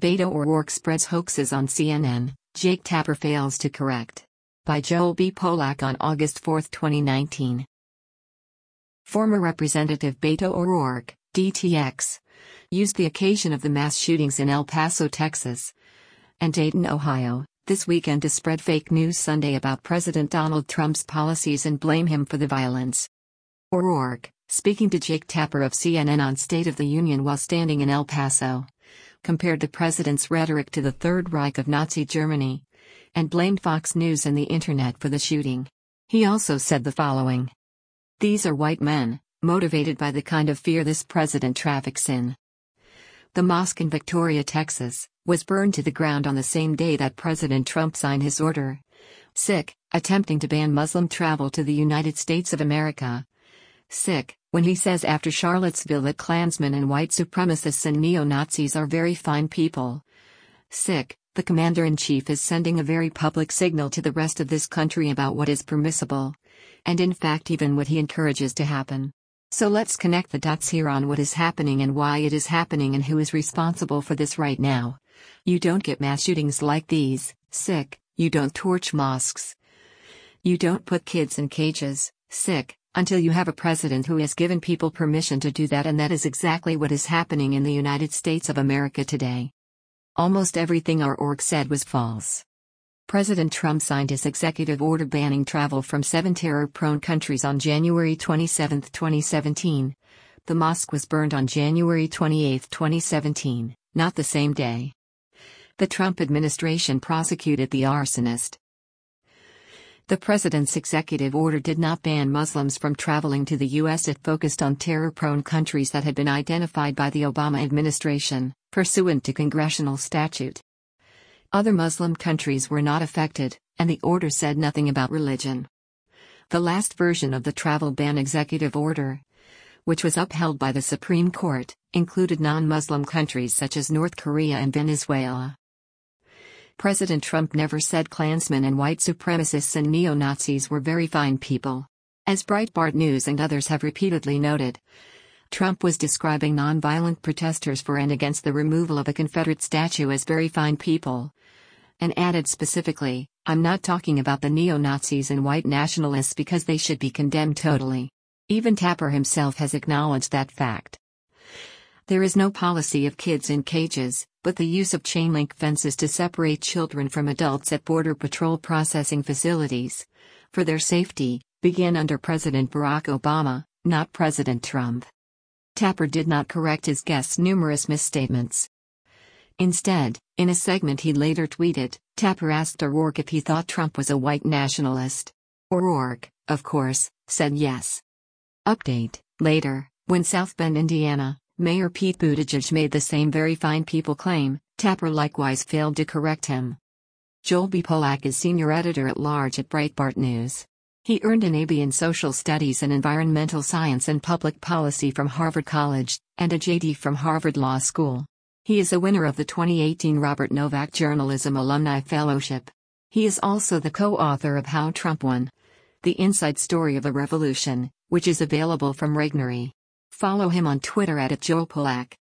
Beto O'Rourke spreads hoaxes on CNN, Jake Tapper fails to correct. By Joel B. Polak on August 4, 2019. Former Representative Beto O'Rourke, DTX, used the occasion of the mass shootings in El Paso, Texas, and Dayton, Ohio, this weekend to spread fake news Sunday about President Donald Trump's policies and blame him for the violence. O'Rourke, speaking to Jake Tapper of CNN on State of the Union while standing in El Paso, compared the president's rhetoric to the Third Reich of Nazi Germany, and blamed Fox News and the internet for the shooting. He also said the following: "These are white men, motivated by the kind of fear this president traffics in." The mosque in Victoria, Texas, was burned to the ground on the same day that President Trump signed his Order 6, attempting to ban Muslim travel to the United States of America. 6, when he says after Charlottesville that Klansmen and white supremacists and neo-Nazis are very fine people. 6, the commander-in-chief is sending a very public signal to the rest of this country about what is permissible, and in fact even what he encourages to happen. So let's connect the dots here on what is happening and why it is happening and who is responsible for this right now. You don't get mass shootings like these, 6, you don't torch mosques. You don't put kids in cages, 6, until you have a president who has given people permission to do that, and that is exactly what is happening in the United States of America today. Almost everything O'Rourke said was false. President Trump signed his executive order banning travel from 7 terror-prone countries on January 27, 2017. The mosque was burned on January 28, 2017, not the same day. The Trump administration prosecuted the arsonist. The president's executive order did not ban Muslims from traveling to the U.S. It focused on terror-prone countries that had been identified by the Obama administration, pursuant to congressional statute. Other Muslim countries were not affected, and the order said nothing about religion. The last version of the travel ban executive order, which was upheld by the Supreme Court, included non-Muslim countries such as North Korea and Venezuela. President Trump never said Klansmen and white supremacists and neo-Nazis were very fine people. As Breitbart News and others have repeatedly noted, Trump was describing nonviolent protesters for and against the removal of a Confederate statue as very fine people, and added specifically, "I'm not talking about the neo-Nazis and white nationalists because they should be condemned totally." Even Tapper himself has acknowledged that fact. There is no policy of kids in cages, but the use of chain-link fences to separate children from adults at Border Patrol processing facilities, for their safety, began under President Barack Obama, not President Trump. Tapper did not correct his guest's numerous misstatements. Instead, in a segment he later tweeted, Tapper asked O'Rourke if he thought Trump was a white nationalist. O'Rourke, of course, said yes. Update: later, when South Bend, Indiana, Mayor Pete Buttigieg made the same very fine people claim, Tapper likewise failed to correct him. Joel B. Polak is senior editor-at-large at Breitbart News. He earned an AB in Social Studies and Environmental Science and Public Policy from Harvard College, and a JD from Harvard Law School. He is a winner of the 2018 Robert Novak Journalism Alumni Fellowship. He is also the co-author of How Trump Won: The Inside Story of a Revolution, which is available from Regnery. Follow him on Twitter @JoelPolak.